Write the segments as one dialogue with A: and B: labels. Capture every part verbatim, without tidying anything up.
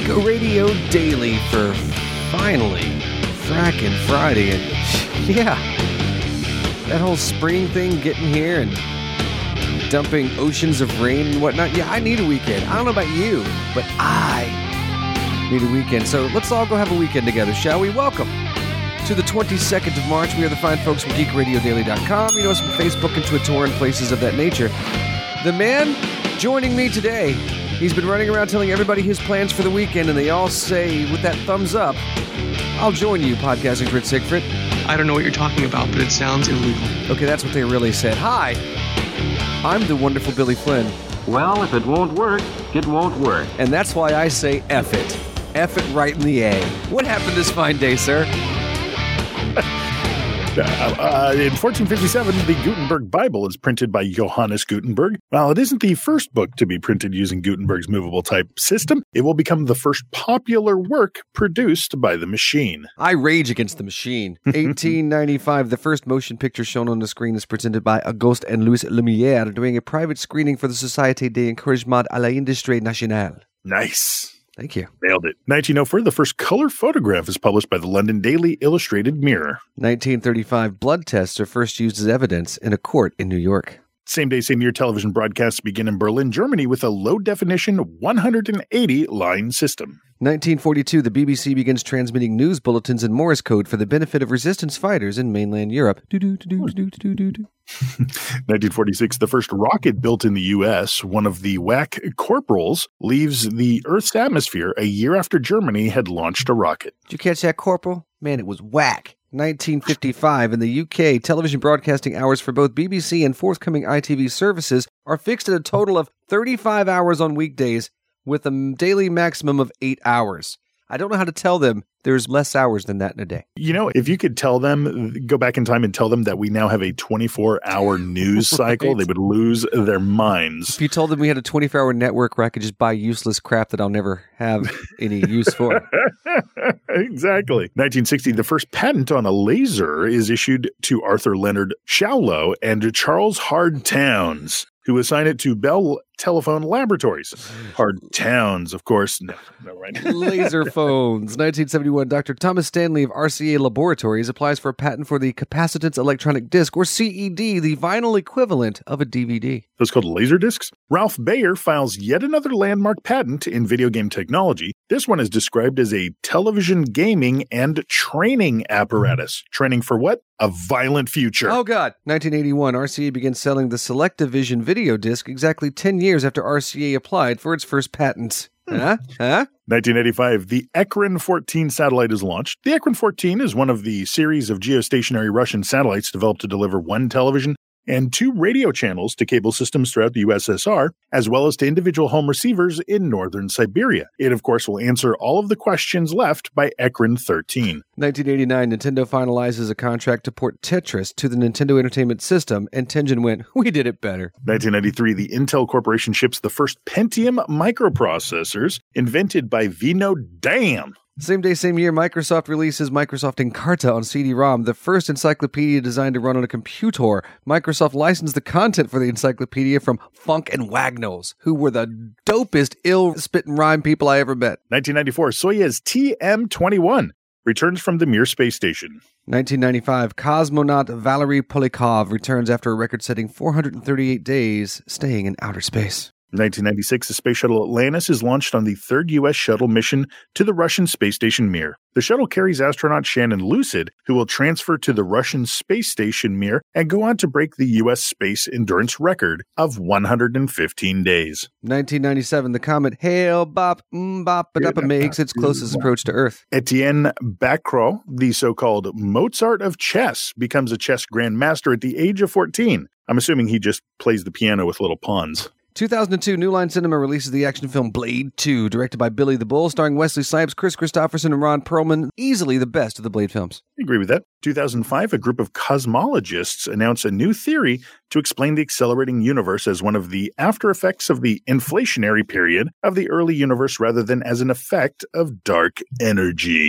A: Radio Daily for finally fracking Friday. And yeah, that whole spring thing getting here and dumping oceans of rain and whatnot. Yeah, I need a weekend. I don't know about you, but I need a weekend. So let's all go have a weekend together, shall we? Welcome to the twenty-second of March. We are the fine folks from geek radio daily dot com. You know us from Facebook and Twitter and places of that nature. The man joining me today, he's been running around telling everybody his plans for the weekend, and they all say with that thumbs up, I'll join you, podcasting Fritz Siegfried.
B: I don't know what you're talking about, but it sounds illegal.
A: Okay, that's what they really said. Hi, I'm the wonderful Billy Flynn.
C: Well, if it won't work, it won't work.
A: And that's why I say F it. F it right in the A. What happened this fine day, sir?
D: Uh, uh, in fourteen fifty-seven, the Gutenberg Bible is printed by Johannes Gutenberg. While it isn't the first book to be printed using Gutenberg's movable type system, it will become the first popular work produced by the machine.
A: I rage against the machine. eighteen ninety-five, the first motion picture shown on the screen is presented by Auguste and Louis Lumière during a private screening for the Société d'Encouragement à l'Industrie Nationale.
D: Nice.
A: Thank you.
D: Nailed it. nineteen oh four, the first color photograph is published by the London Daily Illustrated Mirror.
A: nineteen thirty-five, blood tests are first used as evidence in a court in New York.
D: Same day, same year, television broadcasts begin in Berlin, Germany with a low-definition one hundred eighty line system.
A: nineteen forty-two, the B B C begins transmitting news bulletins in Morse code for the benefit of resistance fighters in mainland Europe.
D: nineteen forty-six, the first rocket built in the U S, one of the W A C Corporals, leaves the Earth's atmosphere a year after Germany had launched a rocket.
A: Did you catch that, Corporal? Man, it was whack. nineteen fifty-five, in the U K, television broadcasting hours for both B B C and forthcoming I T V services are fixed at a total of thirty-five hours on weekdays with a daily maximum of eight hours. I don't know how to tell them there's less hours than that in a day.
D: You know, if you could tell them, go back in time and tell them that we now have a twenty-four hour news cycle, right? They would lose their minds.
A: If you told them we had a twenty-four hour network where I could just buy useless crap that I'll never have any use for.
D: Exactly. nineteen sixty, the first patent on a laser is issued to Arthur Leonard Shawlow and Charles Hard Towns, who assigned it to Bell Telephone Laboratories. Hard Towns, of course. No, no, right.
A: Laser phones. nineteen seventy-one, Doctor Thomas Stanley of R C A Laboratories applies for a patent for the capacitance electronic disc, or C E D, the vinyl equivalent of a D V D.
D: Those called laser discs. Ralph Baer files yet another landmark patent in video game technology. This one is described as a television gaming and training apparatus. Training for what? A violent future.
A: Oh, God. nineteen eighty-one, R C A begins selling the Selectavision video disc exactly ten years after R C A applied for its first patent. Huh? Huh?
D: nineteen eighty-five, the Ekran fourteen satellite is launched. The Ekran fourteen is one of the series of geostationary Russian satellites developed to deliver one television and two radio channels to cable systems throughout the U S S R, as well as to individual home receivers in northern Siberia. It, of course, will answer all of the questions left by Ekran thirteen.
A: nineteen eighty-nine, Nintendo finalizes a contract to port Tetris to the Nintendo Entertainment System, and Tengen went, we did it better.
D: nineteen ninety-three, the Intel Corporation ships the first Pentium microprocessors invented by Vino Dam.
A: Same day, same year, Microsoft releases Microsoft Encarta on C D ROM, the first encyclopedia designed to run on a computer. Microsoft licensed the content for the encyclopedia from Funk and Wagnalls, who were the dopest ill-spit and rhyme people I ever met.
D: nineteen ninety-four, Soyuz T M twenty-one returns from the Mir space station.
A: nineteen ninety-five, cosmonaut Valery Polyakov returns after a record-setting four hundred thirty-eight days staying in outer space.
D: nineteen ninety-six, the space shuttle Atlantis is launched on the third U S shuttle mission to the Russian space station Mir. The shuttle carries astronaut Shannon Lucid, who will transfer to the Russian space station Mir and go on to break the U S space endurance record of one hundred fifteen days.
A: nineteen ninety-seven, the comet Hale-Bopp Mbop makes its closest approach to Earth.
D: Etienne Bacrot, the so-called Mozart of chess, becomes a chess grandmaster at the age of fourteen. I'm assuming he just plays the piano with little pawns.
A: two thousand two, New Line Cinema releases the action film Blade two, directed by Billy the Bull, starring Wesley Snipes, Chris Christopherson, and Ron Perlman. Easily the best of the Blade films.
D: I agree with that. two thousand five, a group of cosmologists announce a new theory to explain the accelerating universe as one of the after effects of the inflationary period of the early universe rather than as an effect of dark energy.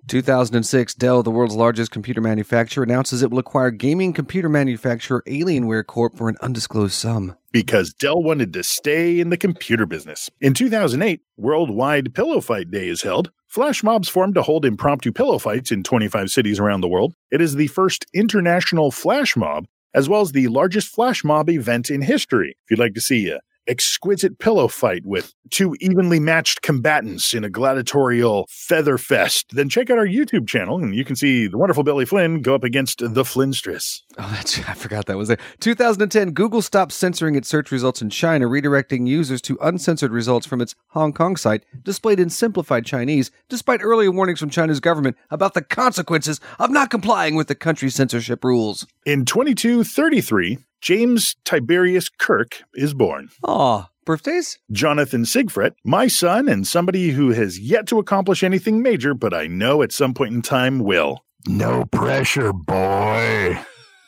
A: two thousand six, Dell, the world's largest computer manufacturer, announces it will acquire gaming computer manufacturer Alienware Corp for an undisclosed sum.
D: Because Dell wanted to stay in the computer business. In two thousand eight, Worldwide Pillow Fight Day is held. Flash mobs formed to hold impromptu pillow fights in twenty-five cities around the world. It is the first international flash mob, as well as the largest flash mob event in history. If you'd like to see a exquisite pillow fight with two evenly matched combatants in a gladiatorial feather fest, then check out our YouTube channel and you can see the wonderful Billy Flynn go up against the Flynstress.
A: Oh, that's, I forgot that was there. two thousand ten, Google stopped censoring its search results in China, redirecting users to uncensored results from its Hong Kong site, displayed in simplified Chinese, despite earlier warnings from China's government about the consequences of not complying with the country's censorship rules.
D: In twenty-two thirty-three, James Tiberius Kirk is born.
A: Aw, birthdays?
D: Jonathan Sigfret, my son and somebody who has yet to accomplish anything major, but I know at some point in time will. No pressure, boy.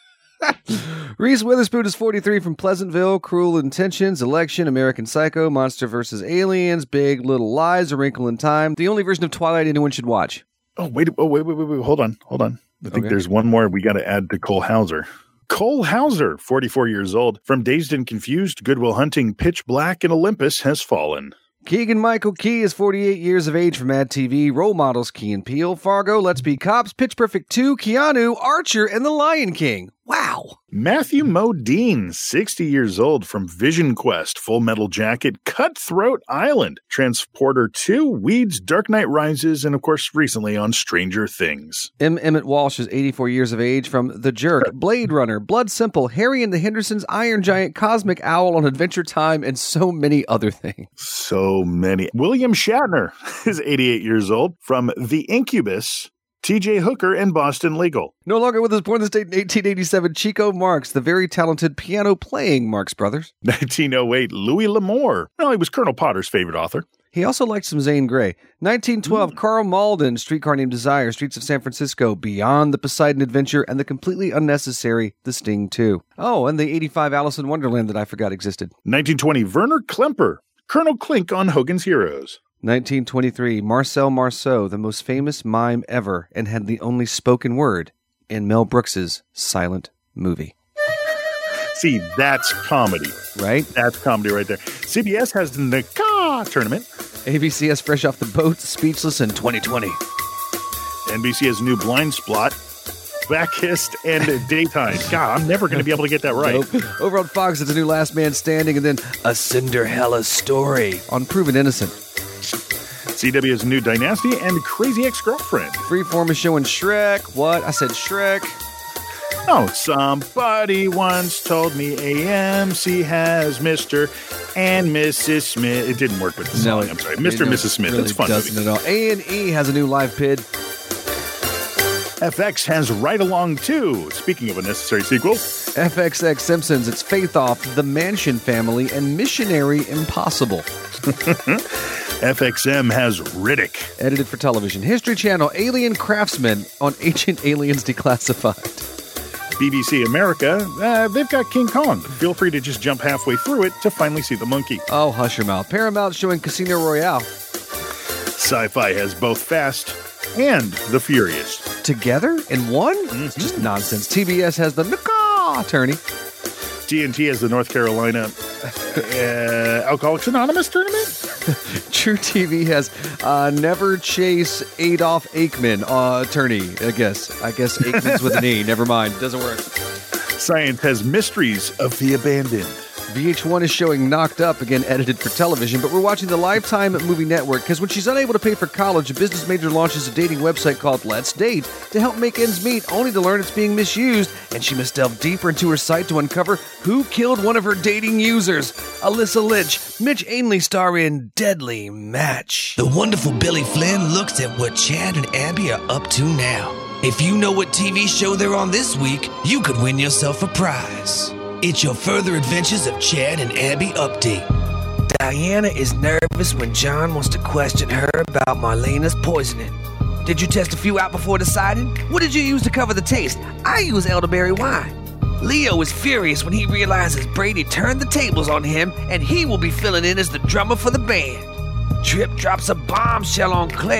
A: Reese Witherspoon is forty-three, from Pleasantville, Cruel Intentions, Election, American Psycho, Monster versus. Aliens, Big Little Lies, A Wrinkle in Time, the only version of Twilight anyone should watch.
D: Oh, wait, oh, wait, wait, wait, wait, hold on, hold on. I think
A: Okay.
D: there's one more we got to add to Cole Hauser. Cole Hauser, forty-four years old, from Dazed and Confused, Good Will Hunting, Pitch Black, and Olympus has fallen.
A: Keegan-Michael Key is forty-eight years of age, from Mad T V, Role Models, Key and Peele, Fargo, Let's Be Cops, Pitch Perfect two, Keanu, Archer, and The Lion King. Wow.
D: Matthew Modine, sixty years old, from Vision Quest, Full Metal Jacket, Cutthroat Island, Transporter two, Weeds, Dark Knight Rises, and of course recently on Stranger Things.
A: M. Emmett Walsh is eighty-four years of age, from The Jerk, Blade Runner, Blood Simple, Harry and the Hendersons, Iron Giant, Cosmic Owl on Adventure Time, and so many other things.
D: So many. William Shatner is eighty-eight years old, from The Incubus, T J Hooker, and Boston Legal.
A: No longer with us, born in the state in eighteen eighty-seven, Chico Marx, the very talented piano-playing Marx Brothers.
D: nineteen oh eight, Louis L'Amour. Well, he was Colonel Potter's favorite author.
A: He also liked some Zane Grey. nineteen twelve, mm. Carl Malden, Streetcar Named Desire, Streets of San Francisco, Beyond the Poseidon Adventure, and the completely unnecessary The Sting two. Oh, and the eighty-five Alice in Wonderland that I forgot existed.
D: nineteen twenty, Werner Klemper, Colonel Klink on Hogan's Heroes.
A: nineteen twenty-three, Marcel Marceau, the most famous mime ever, and had the only spoken word in Mel Brooks's silent movie.
D: See, that's comedy.
A: Right?
D: That's comedy right there. C B S has the N C A tournament.
A: A B C has Fresh Off the Boat, Speechless in twenty twenty.
D: N B C has new Blind Spot, Backhist, and Daytime. God, I'm never going to be able to get that right.
A: Nope. Over on Fox, it's a new Last Man Standing, and then A Cinderella Story on Proven Innocent.
D: C W has new Dynasty and Crazy Ex-Girlfriend.
A: Freeform is showing Shrek. What? I said Shrek.
D: Oh, somebody once told me A M C has Mister and Missus Smith. It didn't work with the song.
A: No,
D: I'm sorry. Mister and Missus Smith.
A: Really
D: It's fun.
A: Doesn't at all. A and E has a new live pid.
D: F X has Right Along two. Speaking of a necessary sequel.
A: F X X Simpsons, it's Faith Off, The Mansion Family, and Missionary Impossible.
D: F X M has Riddick.
A: Edited for television. History Channel, Alien Craftsman on Ancient Aliens Declassified.
D: B B C America, uh, they've got King Kong. Feel free to just jump halfway through it to finally see the monkey.
A: Oh, hush your mouth. Paramount showing Casino Royale.
D: Sci-Fi has both Fast and The Furious.
A: Together in one?
D: Mm-hmm.
A: It's just nonsense. T B S has the N C A attorney.
D: T N T has the North Carolina uh, Alcoholics Anonymous tournament.
A: True T V has uh, Never Chase Adolf Aikman uh, attorney. I guess. I guess Aikman's with an E. Never mind. Doesn't work.
D: Science has Mysteries of the Abandoned.
A: V H one is showing Knocked Up, again edited for television, but we're watching the Lifetime Movie Network because when she's unable to pay for college, a business major launches a dating website called Let's Date to help make ends meet, only to learn it's being misused, and she must delve deeper into her site to uncover who killed one of her dating users. Alyssa Lynch, Mitch Ainley star in Deadly Match.
E: The wonderful Billy Flynn looks at what Chad and Abby are up to now. If you know what T V show they're on this week, you could win yourself a prize. It's your Further Adventures of Chad and Abby update. Diana is nervous when John wants to question her about Marlena's poisoning. Did you test a few out before deciding? What did you use to cover the taste? I use elderberry wine. Leo is furious when he realizes Brady turned the tables on him and he will be filling in as the drummer for the band. Trip drops a bombshell on Claire.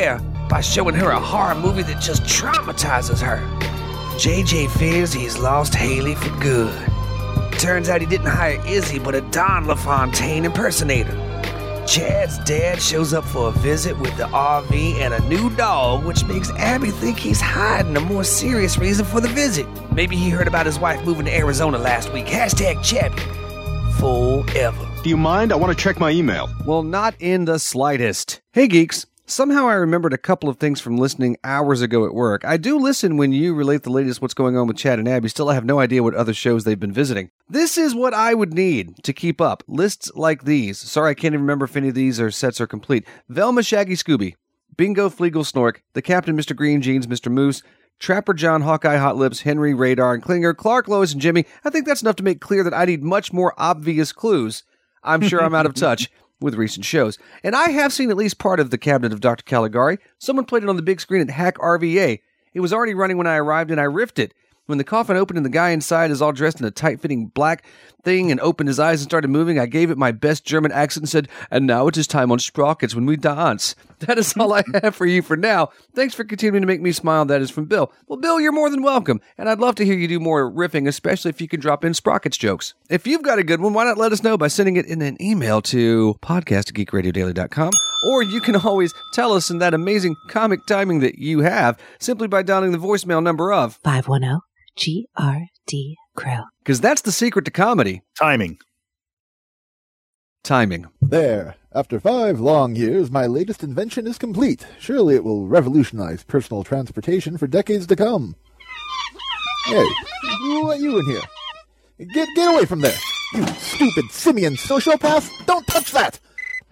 E: by showing her a horror movie that just traumatizes her. J J fears he's lost Haley for good. Turns out he didn't hire Izzy, but a Don LaFontaine impersonator. Chad's dad shows up for a visit with the R V and a new dog, which makes Abby think he's hiding a more serious reason for the visit. Maybe he heard about his wife moving to Arizona last week. Hashtag Chappy. Forever.
F: Do you mind? I want to check my email.
A: Well, not in the slightest. Hey, geeks. Somehow I remembered a couple of things from listening hours ago at work. I do listen when you relate the latest what's going on with Chad and Abby. Still, I have no idea what other shows they've been visiting. This is what I would need to keep up. Lists like these. Sorry, I can't even remember if any of these are sets are complete. Velma, Shaggy, Scooby. Bingo, Fleagle, Snork. The Captain, Mister Green Jeans, Mister Moose. Trapper John, Hawkeye, Hot Lips, Henry, Radar, and Klinger. Clark, Lois, and Jimmy. I think that's enough to make clear that I need much more obvious clues. I'm sure I'm out of touch with recent shows. And I have seen at least part of The Cabinet of Doctor Caligari. Someone played it on the big screen at Hack R V A. It was already running when I arrived, and I riffed it. When the coffin opened and the guy inside is all dressed in a tight-fitting black thing and opened his eyes and started moving, I gave it my best German accent and said, "And now it is time on Sprockets when we dance." That is all I have for you for now. Thanks for continuing to make me smile. That is from Bill. Well, Bill, you're more than welcome, and I'd love to hear you do more riffing, especially if you can drop in Sprockets jokes. If you've got a good one, why not let us know by sending it in an email to podcast at geek radio daily dot com, or you can always tell us in that amazing comic timing that you have simply by dialing the voicemail number of
G: five one zero G R D Crow.
A: Because that's the secret to comedy.
D: Timing.
A: Timing.
H: There. After five long years, my latest invention is complete. Surely it will revolutionize personal transportation for decades to come. Hey, who let you in here? Get get away from there! You stupid simian sociopath! Don't touch that!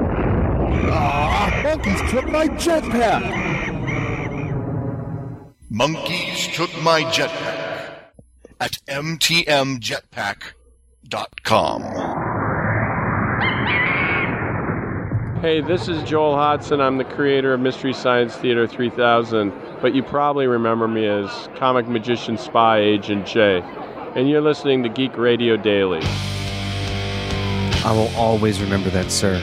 H: Ah, monkeys took my jetpack!
I: Monkeys took my jetpack at m t m jetpack dot com.
J: Hey, this is Joel Hodson. I'm the creator of Mystery Science Theater three thousand, but you probably remember me as comic magician spy Agent J. And you're listening to Geek Radio Daily.
A: I will always remember that, sir.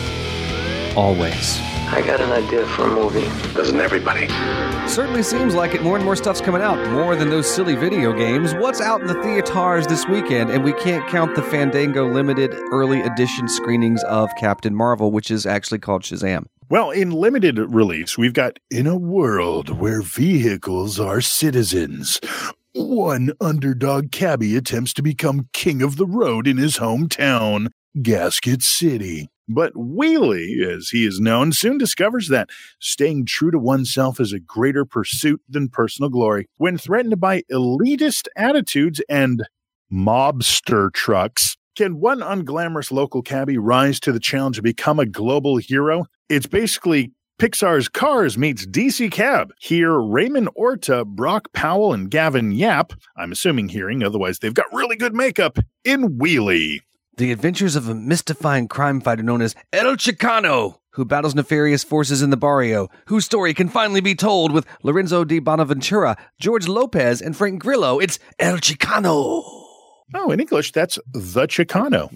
A: Always.
K: I got an idea for a movie. Doesn't everybody?
A: Certainly seems like it. More and more stuff's coming out. More than those silly video games. What's out in the theaters this weekend? And we can't count the Fandango limited early edition screenings of Captain Marvel, which is actually called Shazam.
D: Well, in limited release, we've got In a World Where Vehicles Are Citizens. One underdog cabbie attempts to become king of the road in his hometown, Gasket City. But Wheelie, as he is known, soon discovers that staying true to oneself is a greater pursuit than personal glory when threatened by elitist attitudes and mobster trucks. Can one unglamorous local cabbie rise to the challenge to become a global hero? It's basically Pixar's Cars meets D C Cab. Here, Raymond Orta, Brock Powell, and Gavin Yap, I'm assuming hearing, otherwise they've got really good makeup, in Wheelie.
A: The adventures of a mystifying crime fighter known as El Chicano, who battles nefarious forces in the barrio, whose story can finally be told with Lorenzo di Bonaventura, George Lopez, and Frank Grillo. It's El Chicano.
D: Oh, in English, that's The Chicano.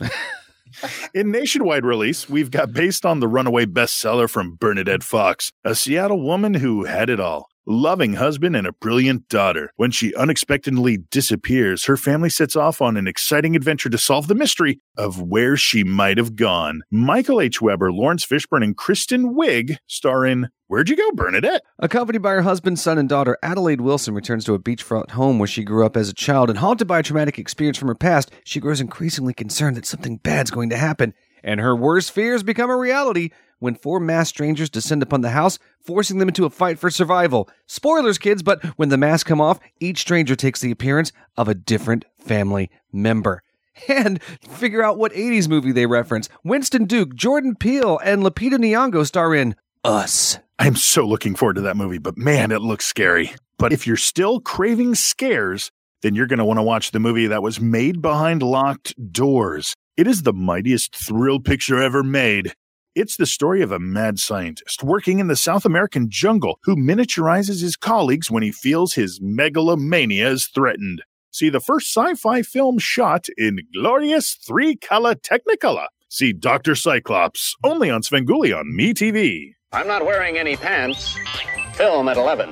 D: In nationwide release, we've got based on the runaway bestseller from Bernadette Fox, a Seattle woman who had it all. Loving husband and a brilliant daughter. When she unexpectedly disappears, her family sets off on an exciting adventure to solve the mystery of where she might have gone. Michael H. Weber, Lawrence Fishburne, and Kristen Wiig star in Where'd You Go, Bernadette?
A: Accompanied by her husband, son, and daughter, Adelaide Wilson returns to a beachfront home where she grew up as a child, and haunted by a traumatic experience from her past, she grows increasingly concerned that something bad's going to happen, and her worst fears become a reality when four masked strangers descend upon the house, forcing them into a fight for survival. Spoilers, kids, but when the masks come off, each stranger takes the appearance of a different family member. And figure out what eighties movie they reference. Winston Duke, Jordan Peele, and Lupita Nyong'o star in Us.
D: I'm so looking forward to that movie, but man, it looks scary. But if you're still craving scares, then you're going to want to watch the movie that was made behind locked doors. It is the mightiest thrill picture ever made. It's the story of a mad scientist working in the South American jungle who miniaturizes his colleagues when he feels his megalomania is threatened. See the first sci-fi film shot in glorious three-color Technicolor. See Doctor Cyclops, only on Svengoolie on MeTV.
L: I'm not wearing any pants. film at eleven.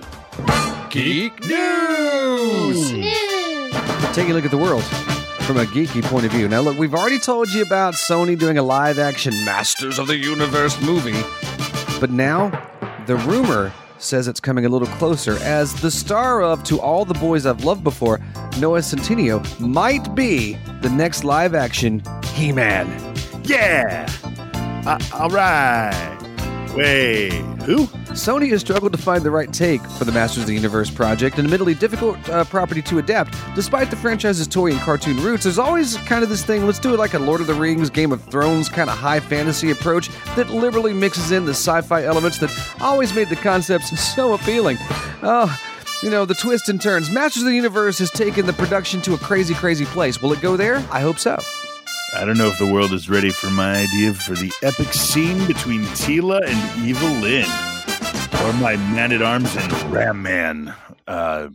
A: Geek News! Taking a look at the world from a geeky point of view. Now, look, we've already told you about Sony doing a live-action Masters of the Universe movie, but now the rumor says it's coming a little closer, as the star of To All the Boys I've Loved Before, Noah Centineo, might be the next live-action He-Man.
D: Yeah! Uh, all right. Wait, who?
A: Sony has struggled to find the right take for the Masters of the Universe project, an admittedly difficult uh, property to adapt. Despite the franchise's toy and cartoon roots, there's always kind of this thing, let's do it like a Lord of the Rings, Game of Thrones kind of high fantasy approach that liberally mixes in the sci-fi elements that always made the concepts so appealing. Oh, you know, the twists and turns. Masters of the Universe has taken the production to a crazy, crazy place. Will it go there? I hope so.
D: I don't know if the world is ready for my idea for the epic scene between Teela and Evil Lyn. Or my Man-at-Arms and Ram Man uh,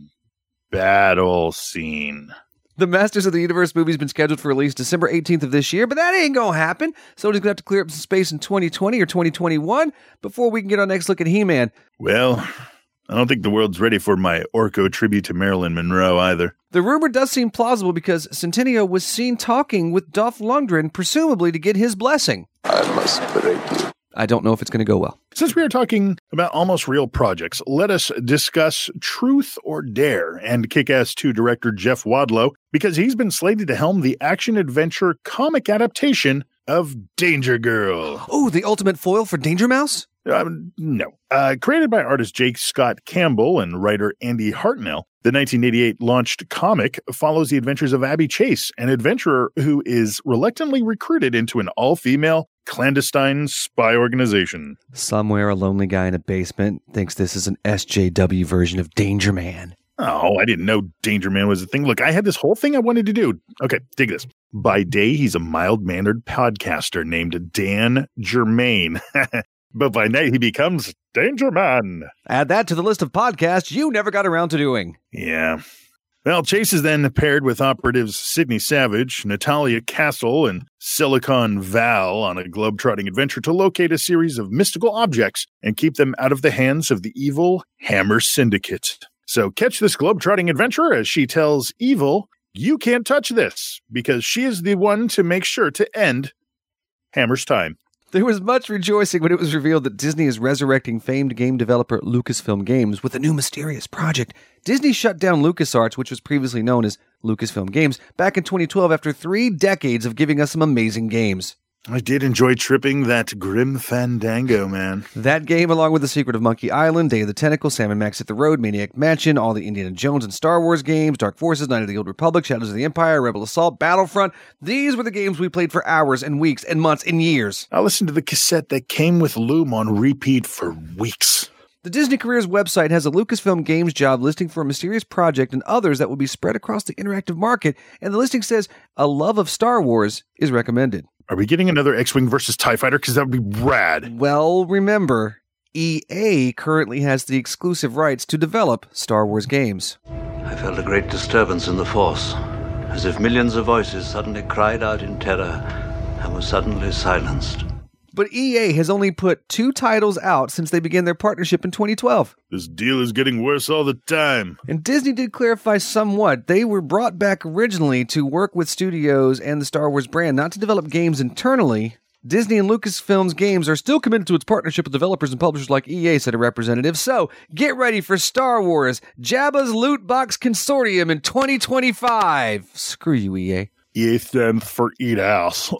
D: battle scene.
A: The Masters of the Universe movie's been scheduled for release December eighteenth of this year, but that ain't gonna happen. Sony's gonna have to clear up some space in twenty twenty or twenty twenty-one before we can get our next look at He-Man.
D: Well, I don't think the world's ready for my Orko tribute to Marilyn Monroe either.
A: The rumor does seem plausible because Centineo was seen talking with Dolph Lundgren, presumably to get his blessing.
M: I must break you.
A: I don't know if it's going to go well.
D: Since we are talking about almost real projects, let us discuss Truth or Dare and Kick-Ass two director Jeff Wadlow, because he's been slated to helm the action-adventure comic adaptation of Danger Girl.
A: Oh, the ultimate foil for Danger Mouse?
D: Um, no. Uh, created by artist Jake Scott Campbell and writer Andy Hartnell, the nineteen eighty-eight launched comic follows the adventures of Abby Chase, an adventurer who is reluctantly recruited into an all-female clandestine spy organization.
A: Somewhere a lonely guy in a basement thinks this is an S J W version of Danger Man.
D: Oh, I didn't know Danger Man was a thing. Look, I had this whole thing I wanted to do. Okay, dig this. By day, he's a mild-mannered podcaster named Dan Germain. But by night, he becomes Danger Man.
A: Add that to the list of podcasts you never got around to doing.
D: Yeah. Well, Chase is then paired with operatives Sidney Savage, Natalia Castle, and Silicon Val on a globe-trotting adventure to locate a series of mystical objects and keep them out of the hands of the evil Hammer Syndicate. So catch this globe-trotting adventure as she tells Evil, you can't touch this, because she is the one to make sure to end Hammer's time.
A: There was much rejoicing when it was revealed that Disney is resurrecting famed game developer Lucasfilm Games with a new mysterious project. Disney shut down LucasArts, which was previously known as Lucasfilm Games, back in twenty twelve after three decades of giving us some amazing games.
D: I did enjoy tripping that Grim Fandango, man.
A: That game, along with The Secret of Monkey Island, Day of the Tentacle, Sam and Max Hit the Road, Maniac Mansion, all the Indiana Jones and Star Wars games, Dark Forces, Night of the Old Republic, Shadows of the Empire, Rebel Assault, Battlefront. These were the games we played for hours and weeks and months and years.
D: I listened to the cassette that came with Loom on repeat for weeks.
A: The Disney Careers website has a Lucasfilm Games job listing for a mysterious project and others that will be spread across the interactive market, and the listing says a love of Star Wars is recommended.
D: Are we getting another X-Wing versus TIE Fighter? Because that would be rad.
A: Well, remember, E A currently has the exclusive rights to develop Star Wars games.
N: I felt a great disturbance in the Force, as if millions of voices suddenly cried out in terror and were suddenly silenced.
A: But E A has only put two titles out since they began their partnership in twenty twelve.
D: This deal is getting worse all the time.
A: And Disney did clarify somewhat. They were brought back originally to work with studios and the Star Wars brand, not to develop games internally. Disney and Lucasfilm's games are still committed to its partnership with developers and publishers like E A, said a representative. So, get ready for Star Wars, Jabba's Loot Box Consortium in twenty twenty-five. Screw you, E A.
D: E A stands for Eat Ass.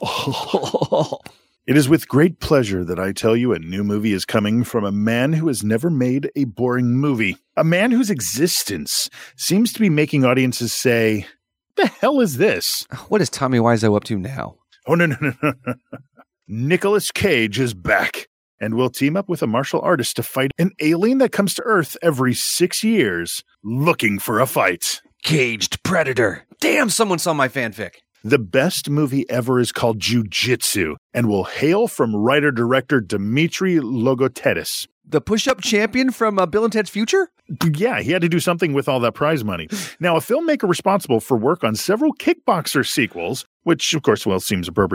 D: It is with great pleasure that I tell you a new movie is coming from a man who has never made a boring movie. A man whose existence seems to be making audiences say, the hell is this?
A: What is Tommy Wiseau up to now?
D: Oh, no, no, no, no, no. Nicolas Cage is back and will team up with a martial artist to fight an alien that comes to Earth every six years looking for a fight.
A: Caged Predator. Damn, someone saw my fanfic.
D: The best movie ever is called Jiu-Jitsu and will hail from writer-director Dimitri Logothetis.
A: The push-up champion from uh, Bill and Ted's Future?
D: Yeah, he had to do something with all that prize money. Now, a filmmaker responsible for work on several Kickboxer sequels, which, of course, well, seems appropriate here.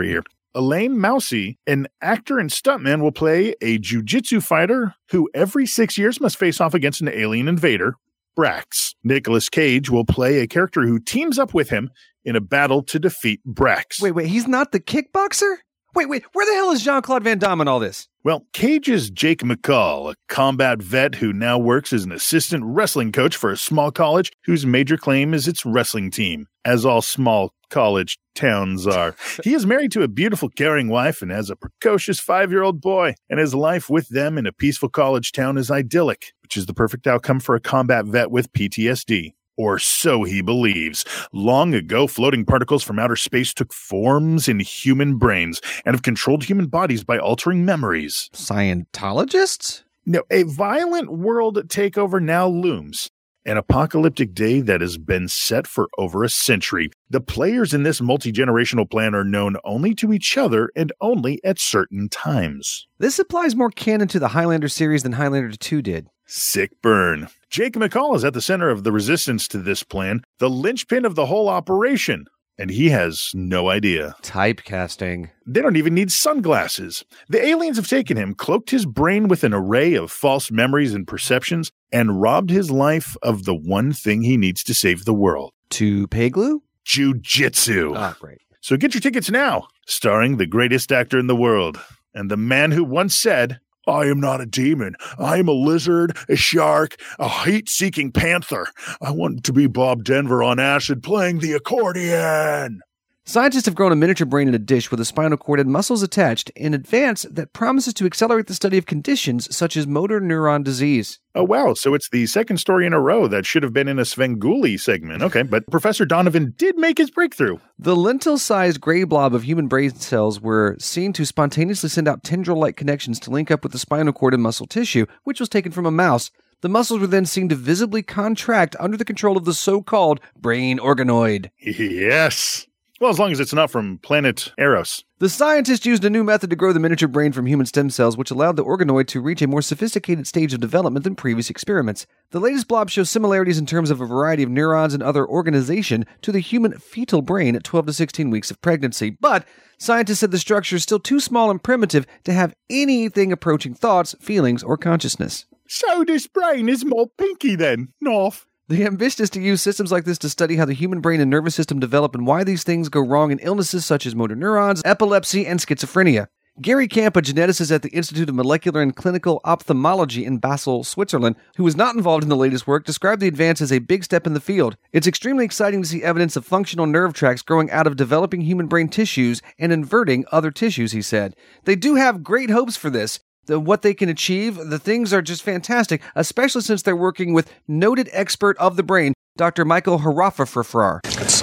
D: Elaine Mousy, an actor and stuntman, will play a jiu-jitsu fighter who every six years must face off against an alien invader, Brax. Nicolas Cage will play a character who teams up with him in a battle to defeat Brax.
A: Wait, wait, he's not the kickboxer? Wait, wait, where the hell is Jean-Claude Van Damme in all this?
D: Well, Cage is Jake McCall, a combat vet who now works as an assistant wrestling coach for a small college whose major claim is its wrestling team, as all small college towns are. He is married to a beautiful, caring wife and has a precocious five-year-old boy, and his life with them in a peaceful college town is idyllic, which is the perfect outcome for a combat vet with P T S D. Or so he believes. Long ago, floating particles from outer space took forms in human brains and have controlled human bodies by altering memories.
A: Scientologists?
D: No, a violent world takeover now looms. An apocalyptic day that has been set for over a century. The players in this multi-generational plan are known only to each other and only at certain times.
A: This applies more canon to the Highlander series than Highlander two did.
D: Sick burn. Jake McCall is at the center of the resistance to this plan, the linchpin of the whole operation, and he has no idea.
A: Typecasting.
D: They don't even need sunglasses. The aliens have taken him, cloaked his brain with an array of false memories and perceptions, and robbed his life of the one thing he needs to save the world.
A: To pay glue?
D: Jiu-jitsu.
A: Ah, great.
D: So get your tickets now, starring the greatest actor in the world, and the man who once said, I am not a demon. I am a lizard, a shark, a heat-seeking panther. I want to be Bob Denver on acid playing the accordion.
A: Scientists have grown a miniature brain in a dish with a spinal cord and muscles attached in advance that promises to accelerate the study of conditions such as motor neuron disease.
D: Oh, wow. So it's the second story in a row that should have been in a Svengoolie segment. Okay, but Professor Donovan did make his breakthrough.
A: The lentil-sized gray blob of human brain cells were seen to spontaneously send out tendril-like connections to link up with the spinal cord and muscle tissue, which was taken from a mouse. The muscles were then seen to visibly contract under the control of the so-called brain organoid.
D: Yes. Well, as long as it's not from planet Eros.
A: The scientists used a new method to grow the miniature brain from human stem cells, which allowed the organoid to reach a more sophisticated stage of development than previous experiments. The latest blob shows similarities in terms of a variety of neurons and other organization to the human fetal brain at twelve to sixteen weeks of pregnancy. But scientists said the structure is still too small and primitive to have anything approaching thoughts, feelings, or consciousness.
D: So this brain is more pinky then, North.
A: The ambition is to use systems like this to study how the human brain and nervous system develop and why these things go wrong in illnesses such as motor neurons, epilepsy, and schizophrenia. Gary Camp, a geneticist at the Institute of Molecular and Clinical Ophthalmology in Basel, Switzerland, who was not involved in the latest work, described the advance as a big step in the field. It's extremely exciting to see evidence of functional nerve tracts growing out of developing human brain tissues and inverting other tissues, he said. They do have great hopes for this. The, what they can achieve, the things are just fantastic, especially since they're working with noted expert of the brain, Doctor Michael Hofafar.
L: It's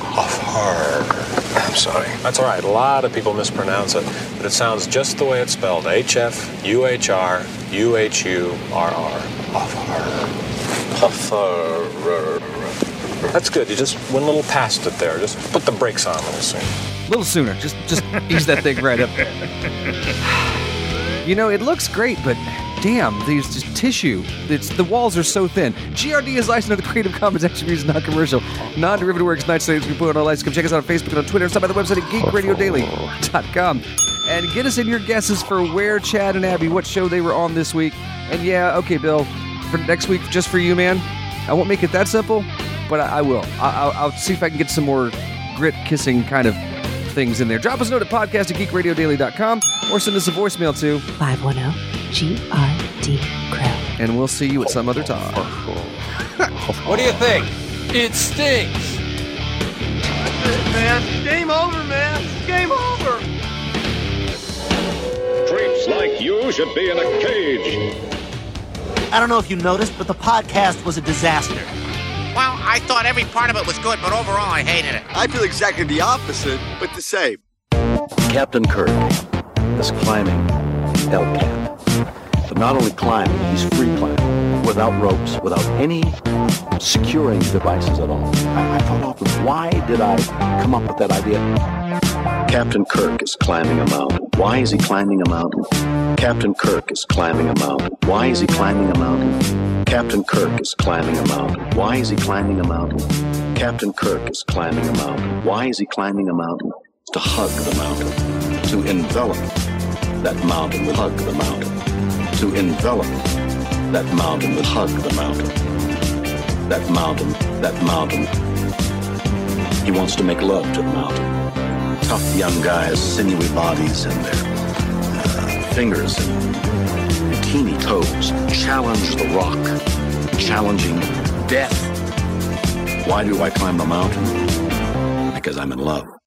L: Hofar. I'm sorry. That's all right. A lot of people mispronounce it, but it sounds just the way it's spelled. H F U H R U H U R R. Hofar. Hofar. That's good. You just went a little past it there. Just put the brakes on a little sooner.
A: A little sooner. Just, just ease that thing right up there. You know, it looks great, but damn, there's just tissue. It's, the walls are so thin. G R D is licensed under the Creative Commons Attribution, non-commercial, non-derivative works, night slaves. We put on our lights. Come check us out on Facebook and on Twitter. Stop by the website at geek radio daily dot com. And get us in your guesses for where Chad and Abby, what show they were on this week. And yeah, okay, Bill, for next week, just for you, man. I won't make it that simple, but I, I will. I, I'll, I'll see if I can get some more grit-kissing kind of things in there. Drop us a note at podcast at geek radio daily dot com or send us a voicemail to
G: five one zero G R D Crow.
A: And we'll see you at some other time.
M: What do you think? It stinks.
O: That's it, man. Game over, man. Game over.
P: Freaks like you should be in a cage.
Q: I don't know if you noticed, but the podcast was a disaster.
R: Well, I thought every part of it was good, but overall I hated it.
S: I feel exactly the opposite, but the same.
N: Captain Kirk is climbing El Cap. But not only climbing, he's free climbing, without ropes, without any securing devices at all. I, I thought often, why did I come up with that idea? Captain Kirk is climbing a mountain. Why is he climbing a mountain? Captain Kirk is climbing a mountain. Why is he climbing a mountain? Captain Kirk is climbing a mountain. Why is he climbing a mountain? Captain Kirk is climbing a mountain. Why is he climbing a mountain? To hug the mountain. to envelop that mountain with hug the mountain. To envelop that mountain with hug the mountain. That mountain, that mountain. He wants to make love to the mountain. Tough young guys, sinewy bodies, and their uh, fingers and teeny toes challenge the rock, challenging death. Why do I climb the mountain? Because I'm in love.